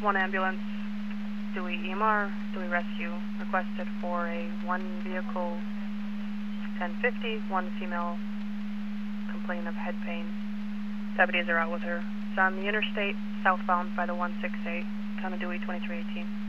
1 ambulance, Dewey EMR, Dewey Rescue, requested for a 1 vehicle 1050, 1 female complaining of head pain. Deputies are out with her. It's on the interstate, southbound by the 168, Town of Dewey 2318.